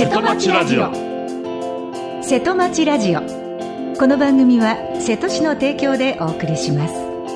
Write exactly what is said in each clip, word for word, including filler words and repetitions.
瀬戸町ラジオ。瀬戸町ラジオ、この番組は瀬戸市の提供でお送りします。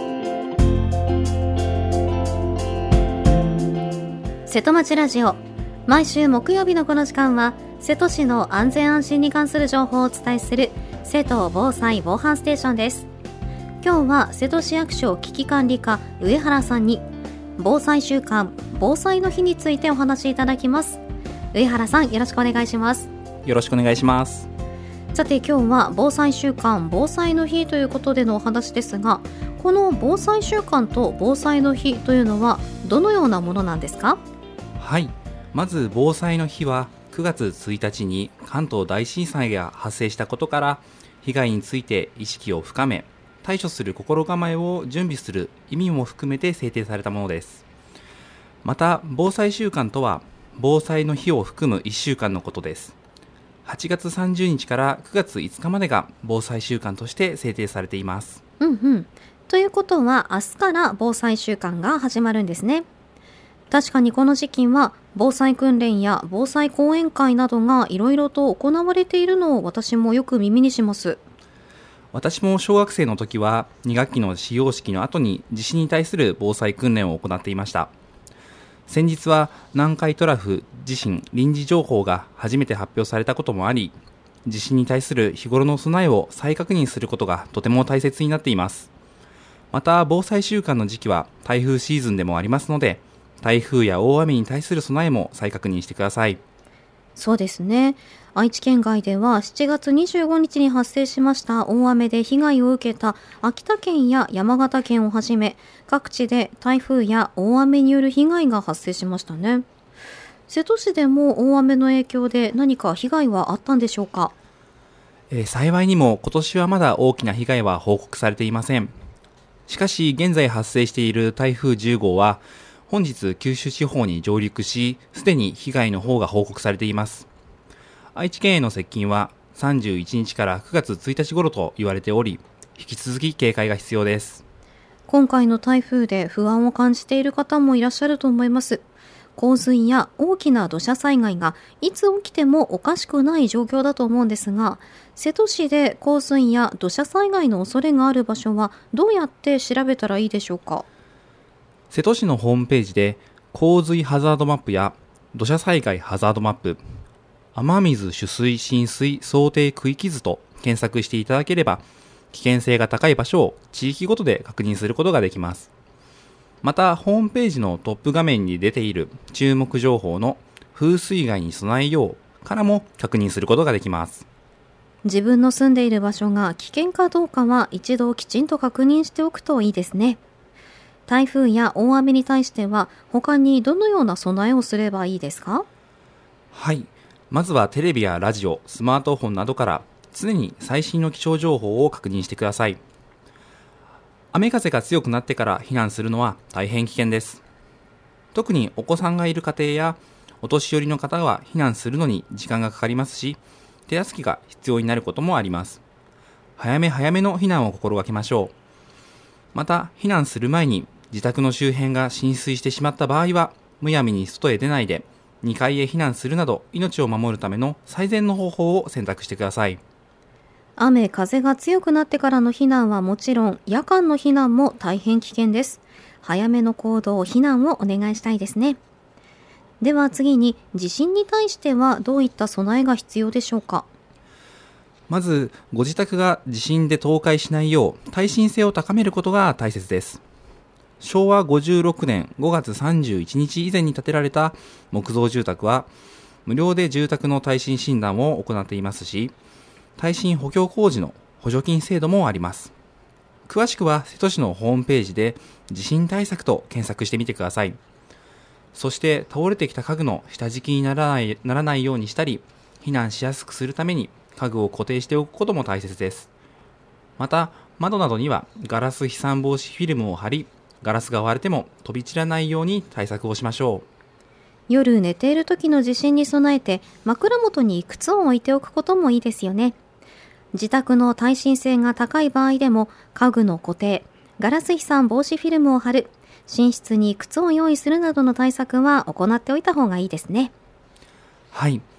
瀬戸町ラジオ、毎週木曜日のこの時間は瀬戸市の安全安心に関する情報をお伝えする瀬戸防災防犯ステーションです。今日は瀬戸市役所危機管理課上原さんに防災週間防災の日についてお話しいただきます。上原さん、よろしくお願いします。 よろしくお願いします。 さて、今日は防災週間防災の日ということでのお話ですが、この防災週間と防災の日というのはどのようなものなんですか？ はい、まず防災の日はくがつついたちに関東大震災が発生したことから、被害について意識を深め対処する心構えを準備する意味も含めて制定されたものです。また防災週間とは防災の日を含むいっしゅうかんのことです。はちがつさんじゅうにちからくがついつかまでが防災週間として制定されています。 うんうん。ということは明日から防災週間が始まるんですね。確かにこの時期は防災訓練や防災講演会などがいろいろと行われているのを私もよく耳にします。 私も小学生の時はにがっきの始業式の後に地震に対する防災訓練を行っていました。先日は南海トラフ地震臨時情報が初めて発表されたこともあり、地震に対する日頃の備えを再確認することがとても大切になっています。また防災週間の時期は台風シーズンでもありますので、台風や大雨に対する備えも再確認してください。 そうですね。愛知県外ではしちがつにじゅうごにちに発生しました大雨で被害を受けた秋田県や山形県をはじめ、各地で台風や大雨による被害が発生しましたね。瀬戸市でも大雨の影響で何か被害はあったんでしょうか？ えー、幸いにも今年はまだ大きな被害は報告されていません。しかし現在発生している台風じゅうごうは本日九州地方に上陸し、すでに被害の方が報告されています。愛知県への接近はさんじゅういちにちからくがつついたち頃と言われており、引き続き警戒が必要です。 今回の台風で不安を感じている方もいらっしゃると思います。洪水や大きな土砂災害がいつ起きてもおかしくない状況だと思うんですが、瀬戸市で洪水や土砂災害の恐れがある場所はどうやって調べたらいいでしょうか？ 瀬戸市のホームページで洪水ハザードマップや土砂災害ハザードマップ、雨水取水浸水想定区域図と検索していただければ、危険性が高い場所を地域ごとで確認することができます。またホームページのトップ画面に出ている注目情報の風水害に備えようからも確認することができます。 自分の住んでいる場所が危険かどうかは一度きちんと確認しておくといいですね。台風や大雨に対しては他にどのような備えをすればいいですか？ はい、まずはテレビやラジオ、スマートフォンなどから常に最新の気象情報を確認してください。雨風が強くなってから避難するのは大変危険です。特にお子さんがいる家庭やお年寄りの方は避難するのに時間がかかりますし、手助けが必要になることもあります。早め早めの避難を心がけましょう。また避難する前に自宅の周辺が浸水してしまった場合は、むやみに外へ出ないでにかいへ避難するなど、命を守るための最善の方法を選択してください。 雨風が強くなってからの避難はもちろん、夜間の避難も大変危険です。早めの行動、避難をお願いしたいですね。では次に、地震に対してはどういった備えが必要でしょうか？ まずご自宅が地震で倒壊しないよう耐震性を高めることが大切です。しょうわごじゅうろくねんごがつさんじゅういちにち以前に建てられた木造住宅は無料で住宅の耐震診断を行っていますし、耐震補強工事の補助金制度もあります。詳しくは瀬戸市のホームページで地震対策と検索してみてください。そして倒れてきた家具の下敷きにならない、ならないようにしたり、避難しやすくするために家具を固定しておくことも大切です。また窓などにはガラス飛散防止フィルムを貼り、ガラスが割れても飛び散らないように対策をしましょう。 夜寝ている時の地震に備えて枕元に靴を置いておくこともいいですよね。自宅の耐震性が高い場合でも家具の固定、ガラス飛散防止フィルムを貼る、寝室に靴を用意するなどの対策は行っておいた方がいいですね。 はい、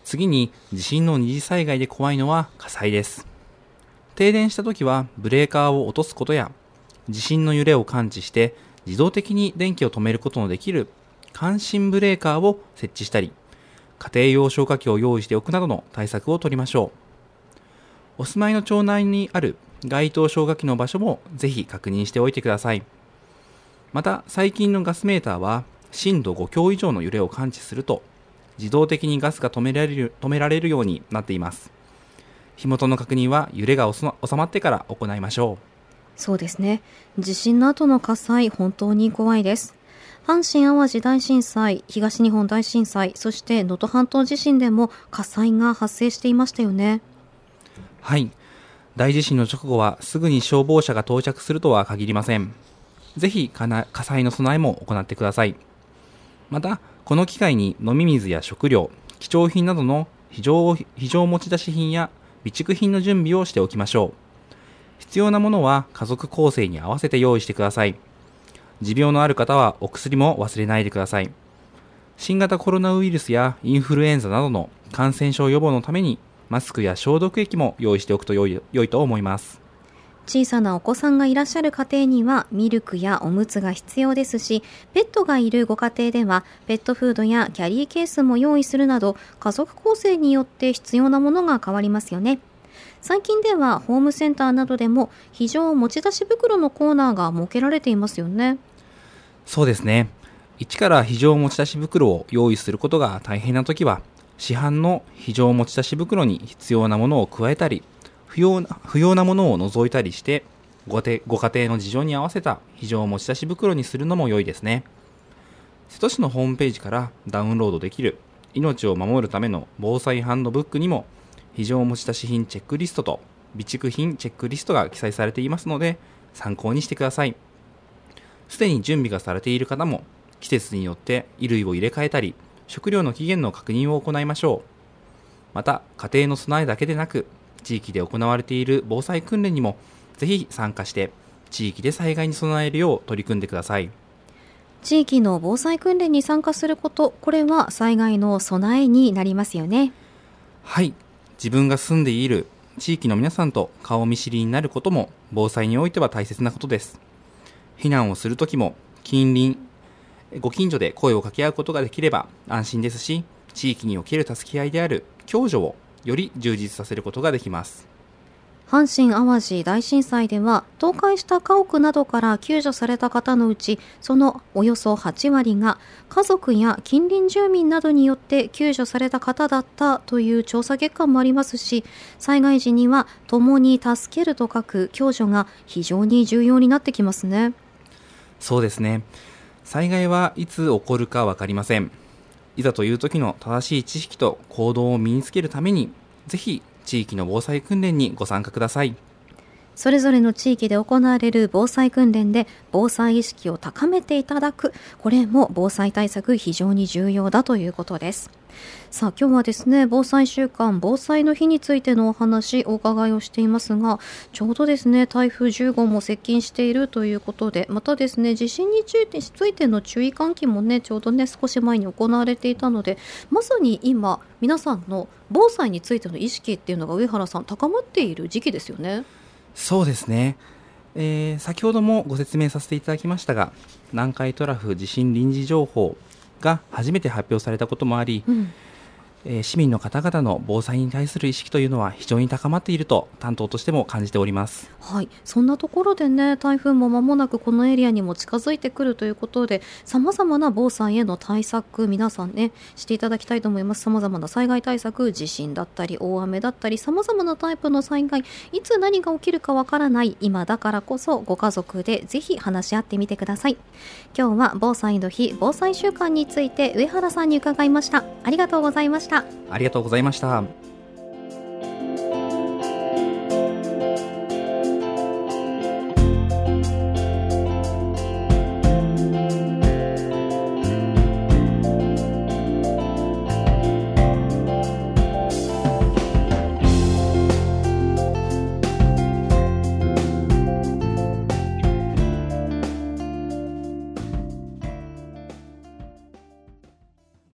次に地震の二次災害で怖いのは火災です。停電した時はブレーカーを落とすことや、地震の揺れを感知して自動的に電気を止めることのできる感震ブレーカーを設置したり、家庭用消火器を用意しておくなどの対策を取りましょう。お住まいの町内にある該当消火器の場所もぜひ確認しておいてください。また、最近のガスメーターは震度ご強以上の揺れを感知すると自動的にガスが止められる、止められるようになっています。火元の確認は揺れが収まってから行いましょう。 そうですね。地震の後の火災、本当に怖いです。阪神・淡路大震災、東日本大震災、そして能登半島地震でも火災が発生していましたよね。 はい。大地震の直後はすぐに消防車が到着するとは限りません。ぜひ火災の備えも行ってください。また、この機会に飲み水や食料、貴重品などの非常、非常持ち出し品や備蓄品の準備をしておきましょう。必要なものは家族構成に合わせて用意してください。持病のある方はお薬も忘れないでください。新型コロナウイルスやインフルエンザなどの感染症予防のためにマスクや消毒液も用意しておくと良い、良いと思います。 小さなお子さんがいらっしゃる家庭にはミルクやおむつが必要ですし、ペットがいるご家庭ではペットフードやキャリーケースも用意するなど、家族構成によって必要なものが変わりますよね。最近ではホームセンターなどでも非常持ち出し袋のコーナーが設けられていますよね。 そうですね。一から非常持ち出し袋を用意することが大変な時は、市販の非常持ち出し袋に必要なものを加えたり、不要な、不要なものを除いたりして、ごて、ご家庭の事情に合わせた非常持ち出し袋にするのも良いですね。瀬戸市のホームページからダウンロードできる命を守るための防災ハンドブックにも非常持ち出し品チェックリストと備蓄品チェックリストが記載されていますので、参考にしてください。すでに準備がされている方も季節によって衣類を入れ替えたり、食料の期限の確認を行いましょう。また、家庭の備えだけでなく、地域で行われている防災訓練にもぜひ参加して、地域で災害に備えるよう取り組んでください。 地域の防災訓練に参加すること、これは災害の備えになりますよね。 はい。自分が住んでいる地域の皆さんと顔見知りになることも防災においては大切なことです。避難をするときも近隣、ご近所で声を掛け合うことができれば安心ですし、地域における助け合いである共助をより充実させることができます。 阪神・淡路大震災では倒壊した家屋などから救助された方のうち、そのおよそはちわりが家族や近隣住民などによって救助された方だったという調査結果もありますし、災害時には共に助けると書く共助が非常に重要になってきますね。 そうですね。災害はいつ起こるか分かりません。いざという時の正しい知識と行動を身につけるために、ぜひ地域の防災訓練にご参加ください。 それぞれの地域で行われる防災訓練で防災意識を高めていただく、これも防災対策非常に重要だということです。さあ、今日はですね、防災週間防災の日についてのお話お伺いをしていますが、ちょうどですね、台風じゅうごも接近しているということで、またですね、地震についての注意喚起もね、ちょうどね、少し前に行われていたので、まさに今皆さんの防災についての意識っていうのが上原さん高まっている時期ですよね。 そうですね、えー、先ほどもご説明させていただきましたが、南海トラフ地震臨時情報が初めて発表されたこともあり、うんえー、市民の方々の防災に対する意識というのは非常に高まっていると担当としても感じております。 はい、そんなところでね、台風も間もなくこのエリアにも近づいてくるということで、さまざまな防災への対策、皆さんねしていただきたいと思います。さまざまな災害対策、地震だったり大雨だったり、さまざまなタイプの災害、いつ何が起きるかわからない今だからこそ、ご家族でぜひ話し合ってみてください。今日は防災の日、防災週間について上原さんに伺いました。ありがとうございました。 ありがとうございました。